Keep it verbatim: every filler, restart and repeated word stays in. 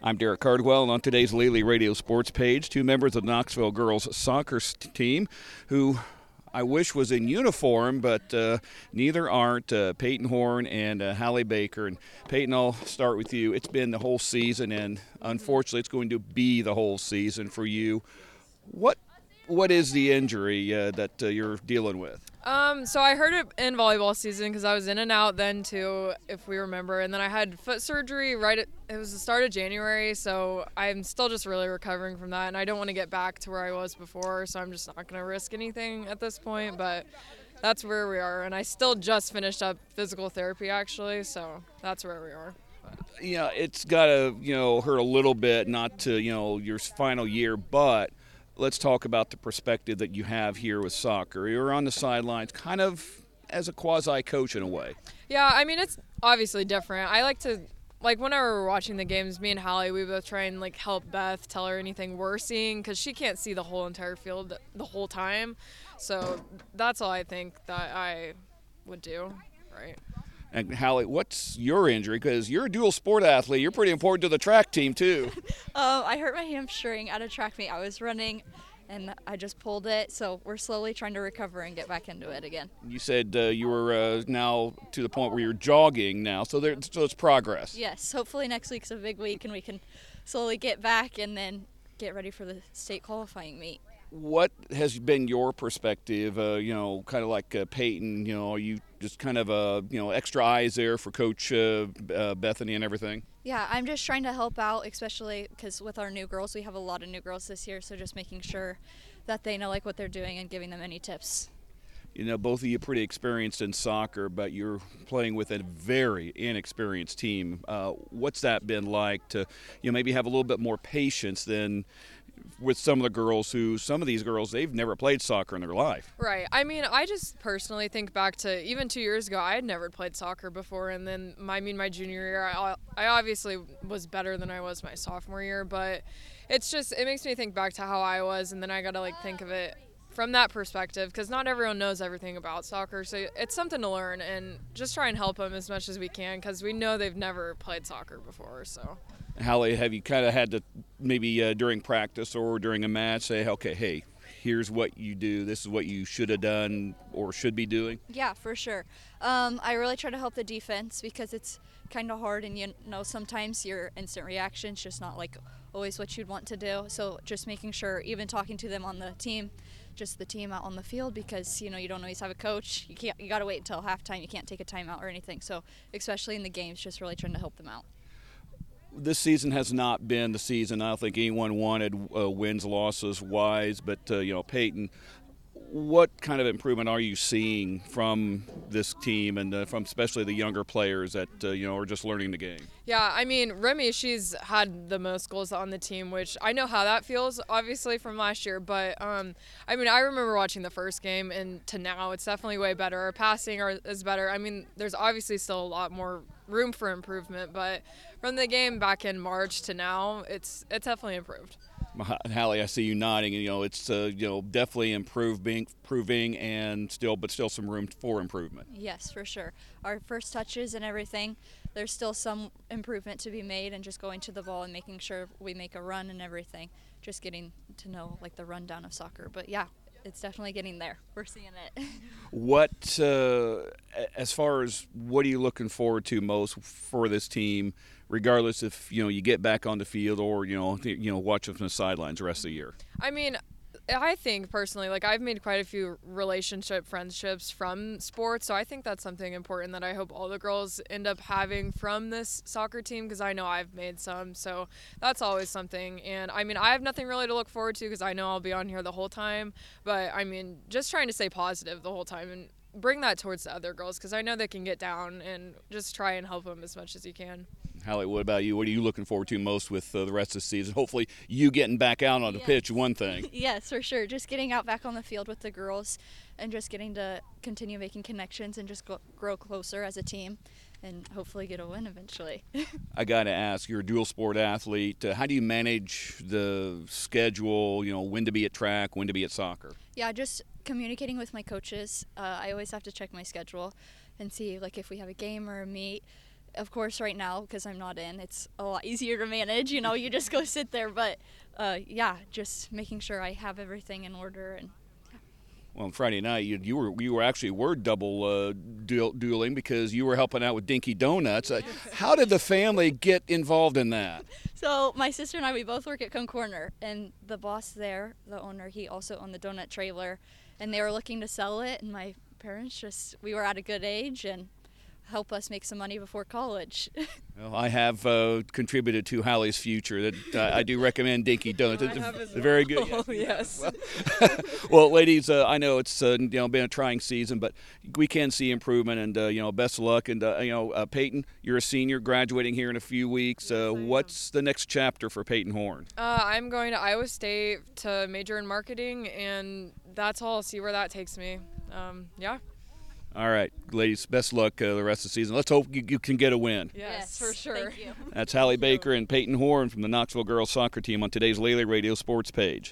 I'm Derek Cardwell, and on today's Lely Radio Sports page, two members of the Knoxville girls soccer team who I wish was in uniform, but uh, neither aren't, uh, Peyton Horn and uh, Hallie Baker. And Peyton, I'll start with you. It's been the whole season, and unfortunately it's going to be the whole season for you. What What is the injury uh, that uh, you're dealing with? Um, so I heard it in volleyball season because I was in and out then too, if we remember. And then I had foot surgery right at, it was the start of January, so I'm still just really recovering from that. And I don't want to get back to where I was before, so I'm just not going to risk anything at this point. But that's where we are. And I still just finished up physical therapy, actually, so that's where we are. Yeah, it's got to, you know, hurt a little bit, not to, you know, your final year, but let's talk about the perspective that you have here with soccer. You're on the sidelines kind of as a quasi-coach in a way. Yeah, I mean, it's obviously different. I like to, like, whenever we're watching the games, me and Hallie, we both try and, like, help Beth, tell her anything we're seeing, because she can't see the whole entire field the whole time. So that's all I think that I would do, right? And Hallie, what's your injury? Because you're a dual sport athlete. You're pretty important to the track team, too. um, I hurt my hamstring at a track meet. I was running, and I just pulled it. So we're slowly trying to recover and get back into it again. You said uh, you were uh, now to the point where you're jogging now, so, there, so it's progress. Yes, hopefully next week's a big week, and we can slowly get back and then get ready for the state qualifying meet. What has been your perspective, uh, you know, kind of like uh, Peyton, you know, are you just kind of, uh, you know, extra eyes there for Coach uh, uh, Bethany and everything? Yeah, I'm just trying to help out, especially because with our new girls, we have a lot of new girls this year, so just making sure that they know, like, what they're doing and giving them any tips. You know, both of you are pretty experienced in soccer, but you're playing with a very inexperienced team. Uh, what's that been like to, you know, maybe have a little bit more patience than with some of the girls who, some of these girls, they've never played soccer in their life. Right. I mean, I just personally think back to even two years ago, I had never played soccer before. And then, my, I mean, my junior year, I, I obviously was better than I was my sophomore year. But it's just, it makes me think back to how I was. And then I got to, like, think of it from that perspective, because not everyone knows everything about soccer. So it's something to learn and just try and help them as much as we can, because we know they've never played soccer before. So. Hallie, have you kind of had to maybe uh, during practice or during a match say, okay, hey, here's what you do, this is what you should have done or should be doing? Yeah, for sure. Um, I really try to help the defense because it's kind of hard, and you know, sometimes your instant reaction's just not like always what you'd want to do. So just making sure, even talking to them on the team, just the team out on the field, because you know you don't always have a coach. You can't. You got to wait until halftime. You can't take a timeout or anything. So especially in the games, just really trying to help them out. This season has not been the season I don't think anyone wanted, uh, wins, losses wise, but uh, you know, Peyton, what kind of improvement are you seeing from this team and uh, from especially the younger players that uh, you know are just learning the game? Yeah, I mean, Remy, she's had the most goals on the team, which I know how that feels, obviously, from last year. But, um, I mean, I remember watching the first game, and to now, it's definitely way better. Our passing are, is better. I mean, there's obviously still a lot more room for improvement, but from the game back in March to now, it's it's definitely improved. Hallie, I see you nodding, and you know it's uh, you know definitely improving, improving, and still, but still some room for improvement. Yes, for sure. Our first touches and everything, there's still some improvement to be made, and just going to the ball and making sure we make a run and everything. Just getting to know like the rundown of soccer, but yeah, it's definitely getting there. We're seeing it. What, uh, as far as what are you looking forward to most for this team, regardless if you know you get back on the field or you know you know watch them from the sidelines the rest of the year? I mean, I think personally, like, I've made quite a few relationship friendships from sports, so I think that's something important that I hope all the girls end up having from this soccer team, because I know I've made some, so that's always something. And I mean, I have nothing really to look forward to because I know I'll be on here the whole time, but I mean, just trying to stay positive the whole time and bring that towards the other girls, because I know they can get down, and just try and help them as much as you can. Hallie, what about you? What are you looking forward to most with uh, the rest of the season? Hopefully you getting back out on the Yes. pitch, one thing. Yes, for sure. Just getting out back on the field with the girls and just getting to continue making connections and just go, grow closer as a team and hopefully get a win eventually. I got to ask, you're a dual sport athlete. Uh, how do you manage the schedule, you know, when to be at track, when to be at soccer? Yeah, just communicating with my coaches. Uh, I always have to check my schedule and see like if we have a game or a meet. of course, right now, because I'm not in, it's a lot easier to manage. You know, you just go sit there. But, uh, yeah, just making sure I have everything in order. And Well, on Friday night, you, you were you were actually were double uh, du- dueling because you were helping out with Dinky Donuts. Uh, how did the family get involved in that? So my sister and I, we both work at Cone Corner, and the boss there, the owner, he also owned the donut trailer, and they were looking to sell it, and my parents just, we were at a good age and help us make some money before college. Well, I have uh, contributed to Hallie's future. That uh, I do recommend Dinky Donuts. I It's have as very well. good. Oh, yes. Well, ladies, uh, I know it's uh, you know been a trying season, but we can see improvement, and uh, you know best of luck. And uh, you know, uh, Peyton, you're a senior, graduating here in a few weeks. Uh, Yes, I am. what's the next chapter for Peyton Horn? Uh, I'm going to Iowa State to major in marketing, and that's all. See where that takes me. Um, yeah. All right, ladies, best luck uh, the rest of the season. Let's hope you, you can get a win. Yes, for sure. Thank you. That's Hallie Baker and Peyton Horn from the Knoxville girls soccer team on today's Lele Radio Sports page.